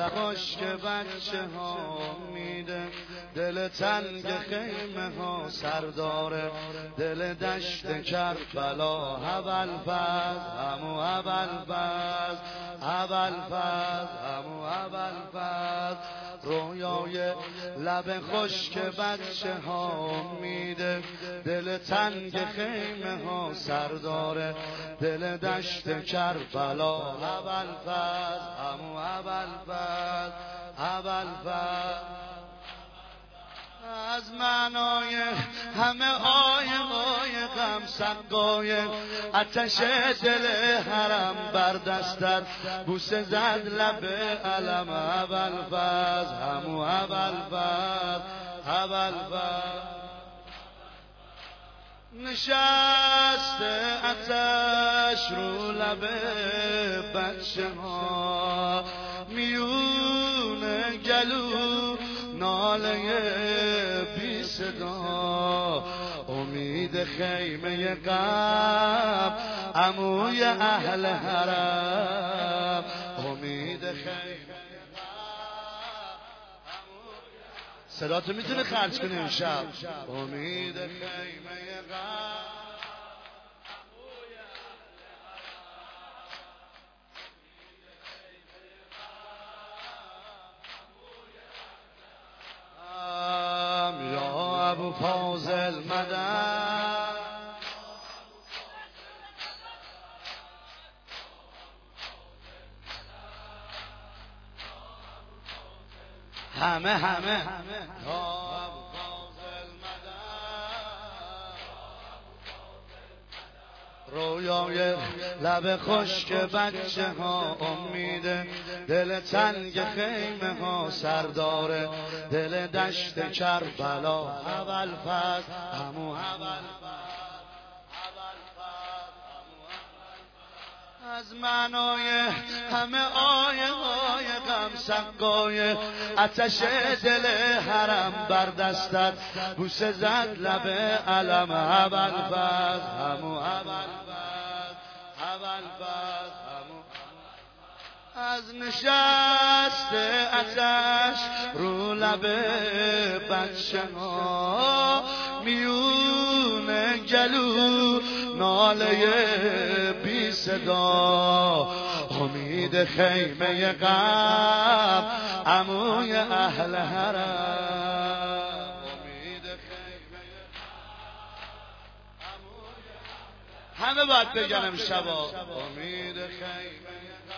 خوش که بچه ها میده، دل تنگ خیمه ها سرداره، دل دشت کربلا ابوالفضل همو ابوالفضل، ابوالفضل همو ابوالفضل. رویای لب خوش که بچه ها میده، دل تنگ خیمه ها سرداره، دل دشت کربلا ابوالفضل همو ابوالفضل، ابوالفضل. از معنای همه آیه غم سقای آتش دل حرم بر دستت بوسه زد لب علم ابوالفضل همو ابوالفضل، ابوالفضل. نشسته آتش رو لب بچه ها، میونه گلو ناله بی صدا، امید خیمه غم عموی اهل حرم، امید خیمه صدا تو میتونه خرج کنی امشب. امید خیمه غم یا ابو فاضل مدد، همه یا ابو فاضل مدد. رویای لب خشک بچه ها امیده، دل تنگ خیمه ها سرداره، دل دشت کربلا ابوالفضل همو ابوالفضل، از معنای همه آیه غم سقای آتش دل حرم بر دستت بوسه زد لب علم ابوالفضل همو ابوالفضل، ابوالفضل همو. از نشست آتش رو لب بچه ها، میونه گلو ناله بی صدا، امید خیمه غم عموی اهل حرم، امید خیمه همه باید بگن امشبا امید خیمه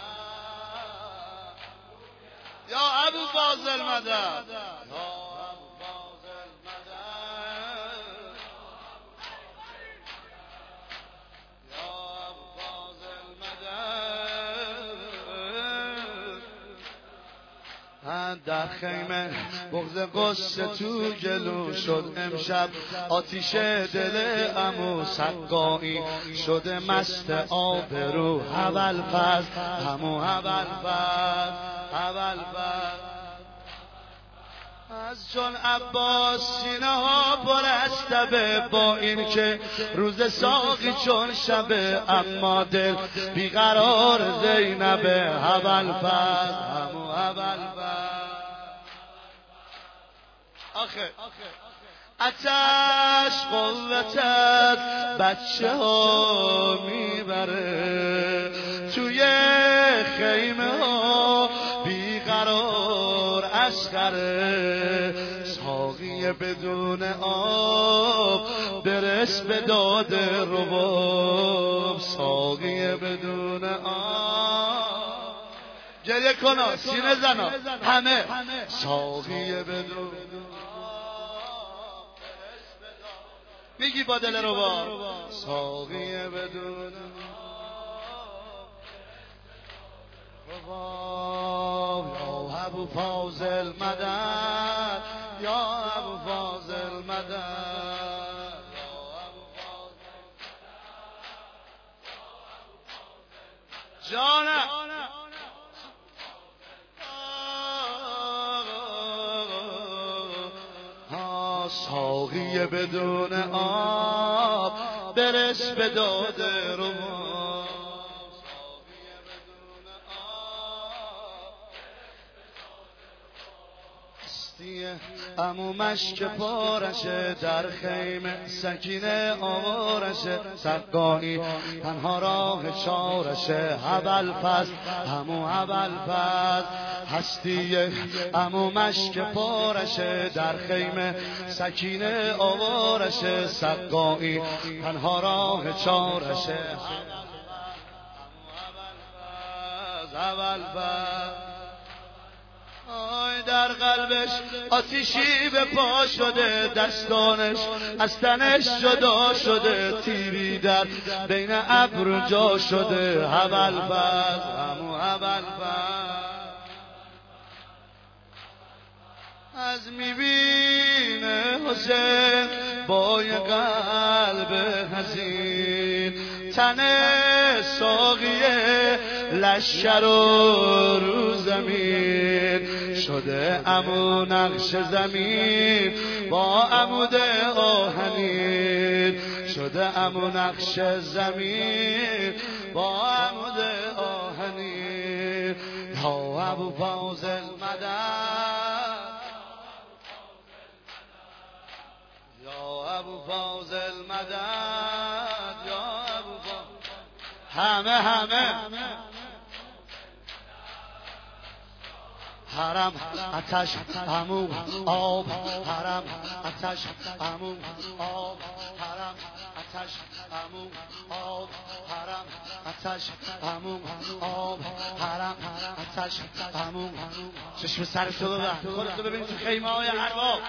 یا ابو فاضل مدد، یا ابو فاضل مدد، یا ابو فاضل مدد. در خیمه بغض قصه تو گلو شد امشب، آتیش دل عمو سقایی شده مست آبرو ابوالفضل همو ابوالفضل، ابوالفضل. از چون عباس سینه ها پر از تبه، با این که روز ساقی چون شبه، اما دل بیقرار زینبه ابوالفضل همو ابوالفضل. آخه آتش قوتت بچه ها میبره، توی خیمه ها بیقرار اسخره، ساقی بدون آب برس به داد رباب، ساقی بدون آب. گریه کنا سینه زنا همه، ساقی بدون میگی با دل رباب، ساقی بدون رباب. یا ابو فاضل مدد، یا ابو فاضل مدد، یا ابو فاضل جانم. ساقی بدون آب برس به داد رباب، ساقی بدون آب عمو مشک پارشه در خیمه سکینه آوارشه سقایی تنها راه چارشه ابوالفضل عمو ابوالفضل هستی عمو مشک پارشه در خیمه سکینه آوارشه سقایی تنها راه چارشه ابوالفضل در قلبش آتیشی به پا شده دستانش از تنش جدا شده تیری در بین ابرو جا شده ابوالفضل عمو ابوالفضل از میبینه حسین با یه قلب حزین تن ساقیه لشکر رو زمین شده عمو نقش زمین با عمود آهنین شده عمو نقش زمین با عمود آهنین یا ابوالفضل مدد یا ابوالفضل مدد یا ابوالفضل همه حرم آتش عمو آب حرم آتش عمو آب حرم آتش عمو آب حرم آتش عمو آب حرم آتش عمو چشم سر تو ببند خودتو ببین تو خیمه های ارباب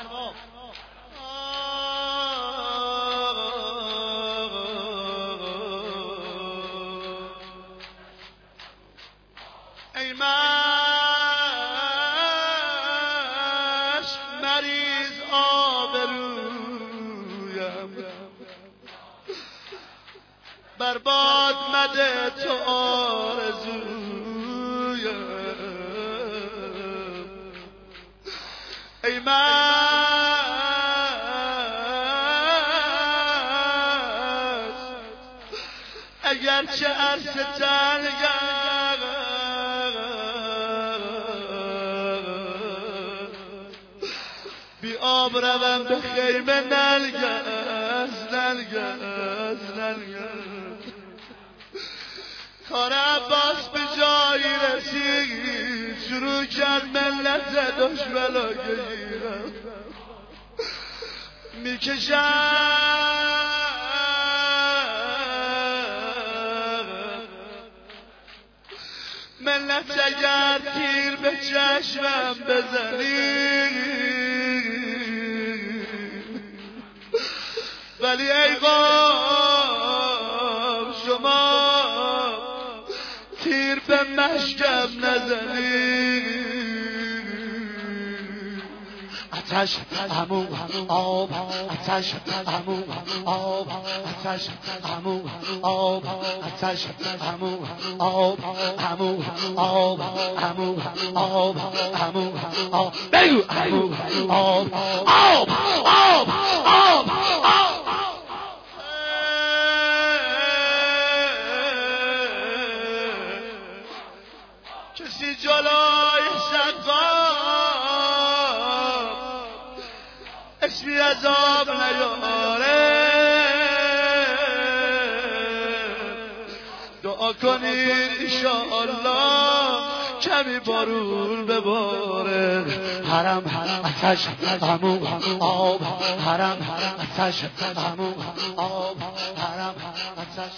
ای مریض آبرویم برباد مده تو آرزویم ای اگرچه عرص تلگم بی آب روم به خیمه نلگز کار عباس به جایی رسید شروع کرد ملت دشمنا گیرم میکشم ملت اگر تیر به چشمم بزنی ولی ای قوم شما تیر به مشکم نزنی آتش عمو آب آتش عمو آب آتش عمو آب آتش عمو آب عمو آب عمو آب عمو آب بگو عمو آب آب آب آب کسی جلوی سقام اسمی عذاب نیاره دعا کنید انشاءالله کمی بارون بباره حرم آتش عمو آب حرم آتش عمو آب حرم آتش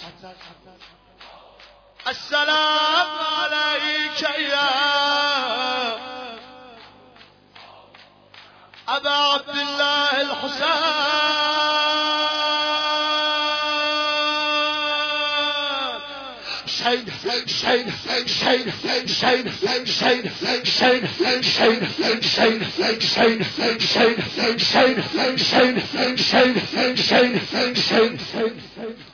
السلام عليك يا أبا عبد الله الحسين